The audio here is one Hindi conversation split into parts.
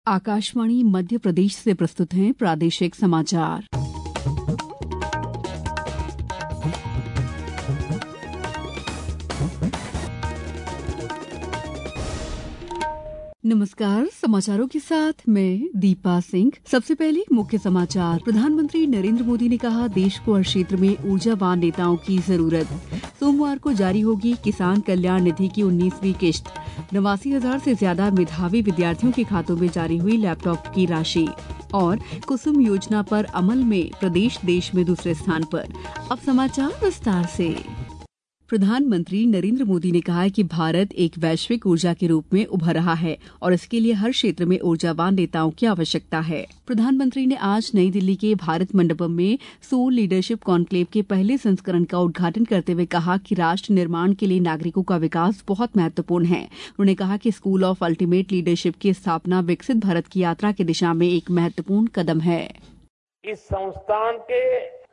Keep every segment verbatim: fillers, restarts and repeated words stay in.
आकाशवाणी मध्य प्रदेश से प्रस्तुत हैं प्रादेशिक समाचार। नमस्कार, समाचारों के साथ मैं दीपा सिंह। सबसे पहले मुख्य समाचार। प्रधानमंत्री नरेंद्र मोदी ने कहा, देश को हर क्षेत्र में ऊर्जावान नेताओं की जरूरत। सोमवार को जारी होगी किसान कल्याण निधि की उन्नीसवीं किश्त। नवासी हजार से ज्यादा मेधावी विद्यार्थियों के खातों में जारी हुई लैपटॉप की राशि। और कुसुम योजना पर अमल में प्रदेश देश में दूसरे स्थान पर। अब समाचार विस्तार से। प्रधानमंत्री नरेंद्र मोदी ने कहा है कि भारत एक वैश्विक ऊर्जा के रूप में उभर रहा है और इसके लिए हर क्षेत्र में ऊर्जावान नेताओं की आवश्यकता है। प्रधानमंत्री ने आज नई दिल्ली के भारत मंडपम में सोल लीडरशिप कॉन्क्लेव के पहले संस्करण का उद्घाटन करते हुए कहा कि राष्ट्र निर्माण के लिए नागरिकों का विकास बहुत महत्वपूर्ण है। उन्होंने कहा कि स्कूल ऑफ अल्टीमेट लीडरशिप की स्थापना विकसित भारत की यात्रा की दिशा में एक महत्वपूर्ण कदम है। इस संस्थान के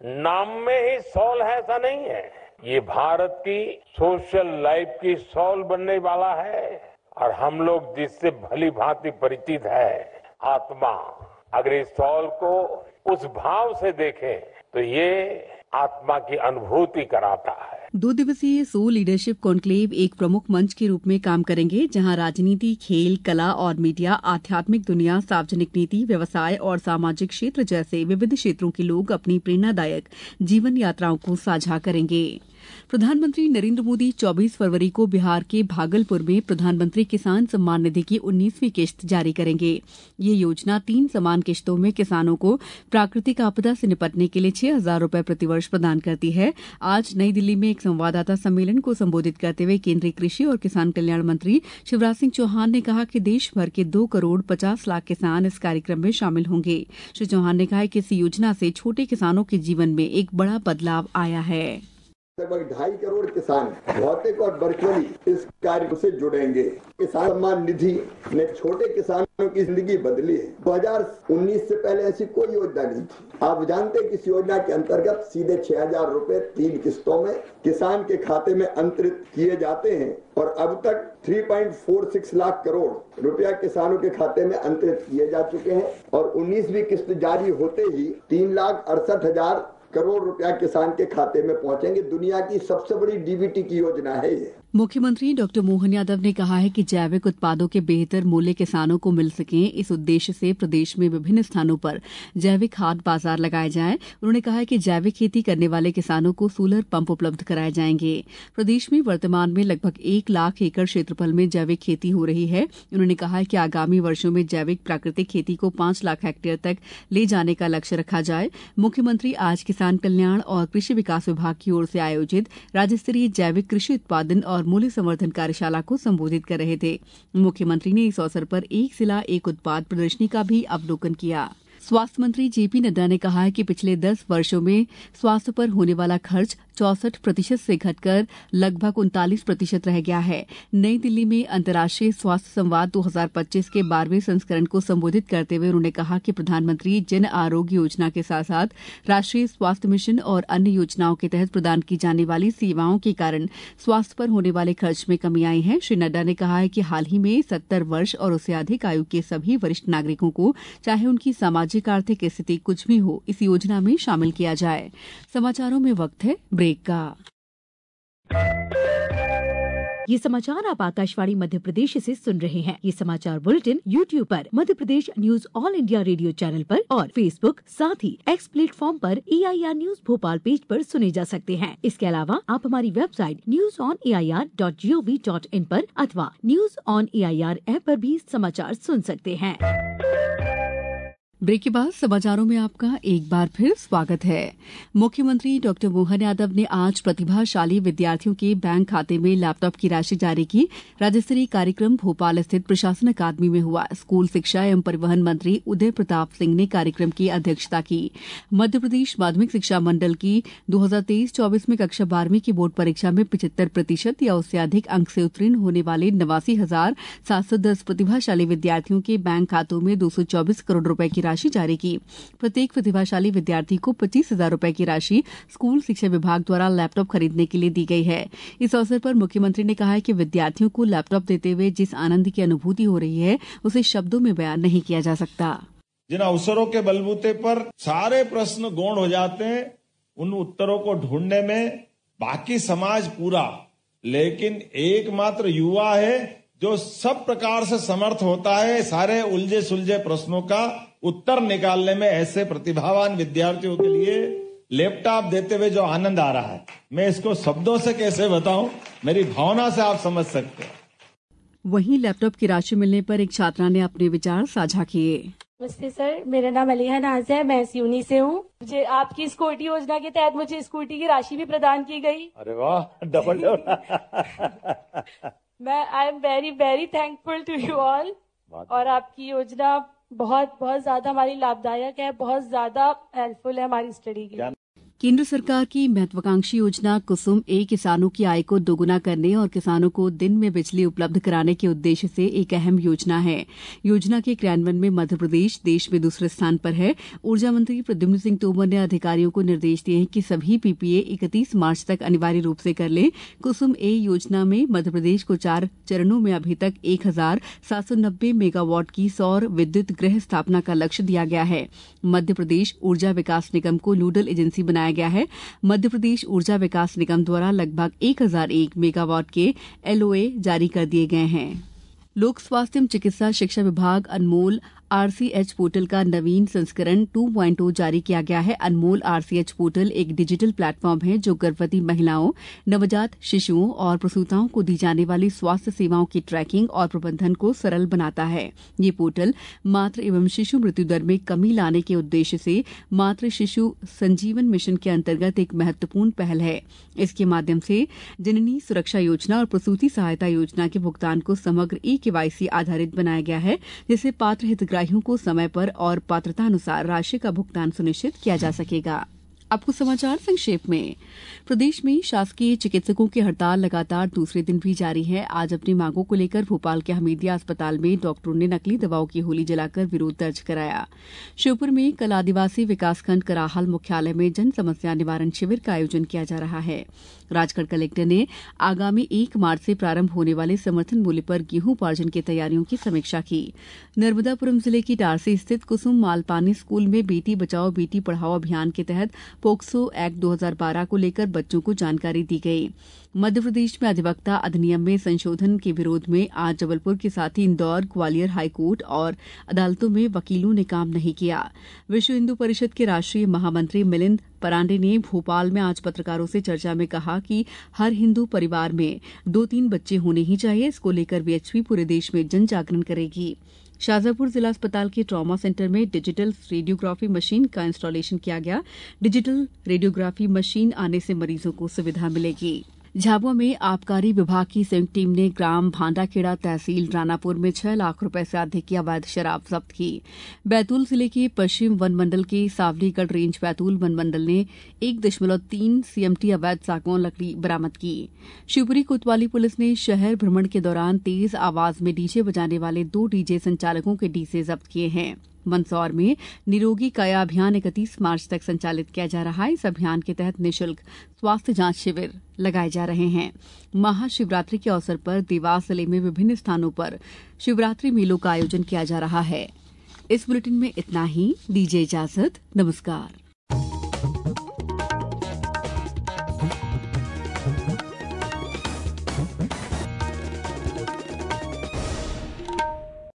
नाम में ही सोल है ऐसा नहीं है, ये भारत की सोशल लाइफ की सोल बनने वाला है। और हम लोग जिससे भली भांति परिचित है, आत्मा, अगर इस सोल को उस भाव से देखें तो ये आत्मा की अनुभूति कराता है। दो दिवसीय सोल लीडरशिप कॉन्क्लेव एक प्रमुख मंच के रूप में काम करेंगे, जहां राजनीति, खेल, कला और मीडिया, आध्यात्मिक दुनिया, सार्वजनिक नीति, व्यवसाय और सामाजिक क्षेत्र जैसे विविध क्षेत्रों के लोग अपनी प्रेरणादायक जीवन यात्राओं को साझा करेंगे। प्रधानमंत्री नरेंद्र मोदी चौबीस फरवरी को बिहार के भागलपुर में प्रधानमंत्री किसान सम्मान निधि की उन्नीसवीं किश्त जारी करेंगे। ये योजना तीन समान किश्तों में किसानों को प्राकृतिक आपदा से निपटने के लिए छह हजार रूपये प्रतिवर्ष प्रदान करती है। आज नई दिल्ली में एक संवाददाता सम्मेलन को संबोधित करते हुए केंद्रीय कृषि और किसान कल्याण मंत्री शिवराज सिंह चौहान ने कहा कि देश भर के दो करोड़ पचास लाख किसान इस कार्यक्रम में शामिल होंगे। श्री चौहान ने कहा कि इस योजना से छोटे किसानों के जीवन में एक बड़ा बदलाव आया है। लगभग ढाई करोड़ किसान भौतिक और वर्चुअली इस कार्य से जुड़ेंगे। किसान सम्मान निधि ने छोटे किसानों की जिंदगी बदली है। दो हजार उन्नीस से पहले ऐसी कोई योजना नहीं थी। आप जानते हैं कि इस योजना के अंतर्गत सीधे छह हजार रूपए तीन किस्तों में किसान के खाते में अंतरित किए जाते हैं और अब तक तीन पॉइंट चार छह लाख करोड़ रुपया किसानों के खाते में अंतरित किए जा चुके हैं और उन्नीसवीं किस्त जारी होते ही तीन लाख अड़सठ हजार करोड़ रुपया किसान के खाते में पहुंचेंगे। दुनिया की सबसे बड़ी डीबीटी की योजना है ये। मुख्यमंत्री डॉक्टर मोहन यादव ने कहा है कि जैविक उत्पादों के बेहतर मूल्य किसानों को मिल सके, इस उद्देश्य से प्रदेश में विभिन्न स्थानों पर जैविक खाद बाजार लगाए जाएं। उन्होंने कहा है कि जैविक खेती करने वाले किसानों को सोलर पंप उपलब्ध कराए जाएंगे। प्रदेश में वर्तमान में लगभग एक लाख एकड़ क्षेत्रफल में जैविक खेती हो रही है। उन्होंने कहा है कि आगामी वर्षों में जैविक प्राकृतिक खेती को पांच लाख हेक्टेयर तक ले जाने का लक्ष्य रखा जाए। मुख्यमंत्री आज किसान कल्याण और कृषि विकास विभाग की ओर से आयोजित राज्य स्तरीय जैविक कृषि उत्पादन और मूल्य संवर्धन कार्यशाला को संबोधित कर रहे थे। मुख्यमंत्री ने इस अवसर पर एक जिला एक उत्पाद प्रदर्शनी का भी अवलोकन किया। स्वास्थ्य मंत्री जेपी नड्डा ने कहा है कि पिछले दस वर्षों में स्वास्थ्य पर होने वाला खर्च चौसठ प्रतिशत से घटकर लगभग उनतालीस प्रतिशत रह गया है। नई दिल्ली में अंतर्राष्ट्रीय स्वास्थ्य संवाद दो हजार पच्चीस के बारहवें संस्करण को संबोधित करते हुए उन्होंने कहा कि प्रधानमंत्री जन आरोग्य योजना के साथ साथ राष्ट्रीय स्वास्थ्य मिशन और अन्य योजनाओं के तहत प्रदान की जाने वाली सेवाओं के कारण स्वास्थ्य पर होने वाले खर्च में कमी आई है। श्री नड्डा ने कहा है कि हाल ही में सत्तर वर्ष और उससे अधिक आयु के सभी वरिष्ठ नागरिकों को, चाहे उनकी सामाजिक आर्थिक स्थिति कुछ भी हो, इस योजना में शामिल किया जाए। समाचारों में वक्त है ब्रेक का। ये समाचार आप आकाशवाणी मध्य प्रदेश से सुन रहे हैं। ये समाचार बुलेटिन यूट्यूब पर Madhya Pradesh news all India radio channel पर और फेसबुक साथ ही एक्स प्लेटफॉर्म पर A I R news Bhopal page पर सुने जा सकते हैं। इसके अलावा आप हमारी website news on A I R dot G O V dot in पर अथवा news on A I R app पर भी समाचार सुन सकते हैं। ब्रेक के बाद समाचारों में आपका एक बार फिर स्वागत है। मुख्यमंत्री डॉक्टर मोहन यादव ने आज प्रतिभाशाली विद्यार्थियों के बैंक खाते में लैपटॉप की राशि जारी की। राज्य स्तरीय कार्यक्रम भोपाल स्थित प्रशासन अकादमी में हुआ। स्कूल शिक्षा एवं परिवहन मंत्री उदय प्रताप सिंह ने कार्यक्रम की अध्यक्षता की। मध्य प्रदेश माध्यमिक शिक्षा मंडल की दो हजार तेईस चौबीस में कक्षा बारहवीं की बोर्ड परीक्षा में पिछहत्तर प्रतिशत या उससे अधिक अंक से उत्तीर्ण होने वाले नवासी हजार सात सौ दस प्रतिभाशाली विद्यार्थियों के बैंक खातों में दो सौ चौबीस करोड़ रूपये की राशि जारी की। प्रत्येक प्रतिभाशाली विद्यार्थी को पच्चीस हजार रूपये की राशि स्कूल शिक्षा विभाग द्वारा लैपटॉप खरीदने के लिए दी गई है। इस अवसर पर मुख्यमंत्री ने कहा कि विद्यार्थियों को लैपटॉप देते हुए जिस आनंद की अनुभूति हो रही है उसे शब्दों में बयान नहीं किया जा सकता। जिन अवसरों के बलबूते पर सारे प्रश्न गौण हो जाते हैं, उन उत्तरों को ढूंढने में बाकी समाज पूरा, लेकिन एकमात्र युवा है जो सब प्रकार से समर्थ होता है सारे उलझे सुलझे प्रश्नों का उत्तर निकालने में। ऐसे प्रतिभावान विद्यार्थियों के लिए लैपटॉप देते हुए जो आनंद आ रहा है, मैं इसको शब्दों से कैसे बताऊं, मेरी भावना से आप समझ सकते हैं। वहीं लैपटॉप की राशि मिलने पर एक छात्रा ने अपने विचार साझा किए। नमस्ते सर, मेरा नाम अलीहा नाज है, मैं सिवनी से हूँ। मुझे आपकी स्कूटी योजना के तहत मुझे स्कूटी की राशि भी प्रदान की गई। अरे वाह, डबल डबल। मैं I am very very thankful to you all. और आपकी योजना बहुत बहुत ज्यादा हमारी लाभदायक है, बहुत ज्यादा हेल्पफुल है हमारी स्टडी के लिए। केंद्र सरकार की महत्वाकांक्षी योजना कुसुम ए किसानों की आय को दोगुना करने और किसानों को दिन में बिजली उपलब्ध कराने के उद्देश्य से एक अहम योजना है। योजना के क्रियान्वयन में मध्य प्रदेश देश में दूसरे स्थान पर है। ऊर्जा मंत्री प्रद्युम्न सिंह तोमर ने अधिकारियों को निर्देश दिए हैं कि सभी पीपीए इकतीस मार्च तक अनिवार्य रूप से कर लें। कुसुम ए योजना में मध्य प्रदेश को चार चरणों में अभी तक एक हजार सात सौ नब्बे मेगावाट की सौर विद्युत गृह स्थापना का लक्ष्य दिया गया है। मध्य प्रदेश ऊर्जा विकास निगम को नोडल एजेंसी बनाया गया है। मध्य प्रदेश ऊर्जा विकास निगम द्वारा लगभग एक हजार एक मेगावाट के एलओए जारी कर दिए गए हैं। लोक स्वास्थ्य एवं चिकित्सा शिक्षा विभाग अनमोल आरसीएच पोर्टल का नवीन संस्करण टू पॉइंट ओ जारी किया गया है। अनमोल आरसीएच पोर्टल एक डिजिटल प्लेटफॉर्म है जो गर्भवती महिलाओं, नवजात शिशुओं और प्रसूताओं को दी जाने वाली स्वास्थ्य सेवाओं की ट्रैकिंग और प्रबंधन को सरल बनाता है। ये पोर्टल मातृ एवं शिशु मृत्यु दर में कमी लाने के उद्देश्य से मातृ शिशु संजीवन मिशन के अंतर्गत एक महत्वपूर्ण पहल है। इसके माध्यम से जननी सुरक्षा योजना और प्रसूति सहायता योजना के भुगतान को समग्र ई केवाईसी आधारित बनाया गया है, जिससे पात्र हितग्राहियों को समय पर और पात्रता अनुसार राशि का भुगतान सुनिश्चित किया जा सकेगा। अब कुछ समाचार संक्षेप में। प्रदेश में शासकीय चिकित्सकों की हड़ताल लगातार दूसरे दिन भी जारी है। आज अपनी मांगों को लेकर भोपाल के हमीदिया अस्पताल में डॉक्टरों ने नकली दवाओं की होली जलाकर विरोध दर्ज कराया। श्योपुर में कल आदिवासी विकासखंड कराहल मुख्यालय में जन समस्या निवारण शिविर का आयोजन किया जा रहा है। राजगढ़ कलेक्टर ने आगामी एक मार्च से प्रारंभ होने वाले समर्थन मूल्य पर गेहूं उपार्जन की तैयारियों की समीक्षा की। नर्मदापुरम जिले की टारसी स्थित कुसुम मालपानी स्कूल में बेटी बचाओ बेटी पढ़ाओ अभियान के तहत पोक्सो एक्ट दो हजार बारह को लेकर बच्चों को जानकारी दी गई। मध्य प्रदेश में अधिवक्ता अधिनियम में संशोधन के विरोध में आज जबलपुर के साथ ही इंदौर, ग्वालियर हाईकोर्ट और अदालतों में वकीलों ने काम नहीं किया। विश्व हिंदू परिषद के राष्ट्रीय महामंत्री मिलिंद परांडे ने भोपाल में आज पत्रकारों से चर्चा में कहा कि हर हिंदू परिवार में दो तीन बच्चे होने ही चाहिए। इसको लेकर वीएचपी पूरे देश में जन जागरण करेगी। शाजापुर जिला अस्पताल के ट्रॉमा सेंटर में डिजिटल रेडियोग्राफी मशीन का इंस्टॉलेशन किया गया। डिजिटल रेडियोग्राफी मशीन आने से मरीजों को सुविधा मिलेगी। झाबुआ में आबकारी विभाग की संयुक्त टीम ने ग्राम भांडाखेड़ा तहसील रानापुर में छह लाख रुपए से अधिक की अवैध शराब जब्त की। बैतूल जिले के पश्चिम वन मंडल के सावलीगढ़ रेंज बैतूल वन मंडल ने एक दशमलव तीन सीएमटी अवैध सागौन लकड़ी बरामद की। शिवपुरी कोतवाली पुलिस ने शहर भ्रमण के दौरान तेज आवाज में डीजे बजाने वाले दो डीजे संचालकों के डीजे जब्त किए हैं। मंदसौर में निरोगी काया अभियान इकतीस मार्च तक संचालित किया जा रहा है। इस अभियान के तहत निःशुल्क स्वास्थ्य जांच शिविर लगाए जा रहे हैं। महाशिवरात्रि के अवसर पर देवास जिले में विभिन्न स्थानों पर शिवरात्रि मेलों का आयोजन किया जा रहा है। इस बुलेटिन में इतना ही। दीजिए इजाजत। नमस्कार।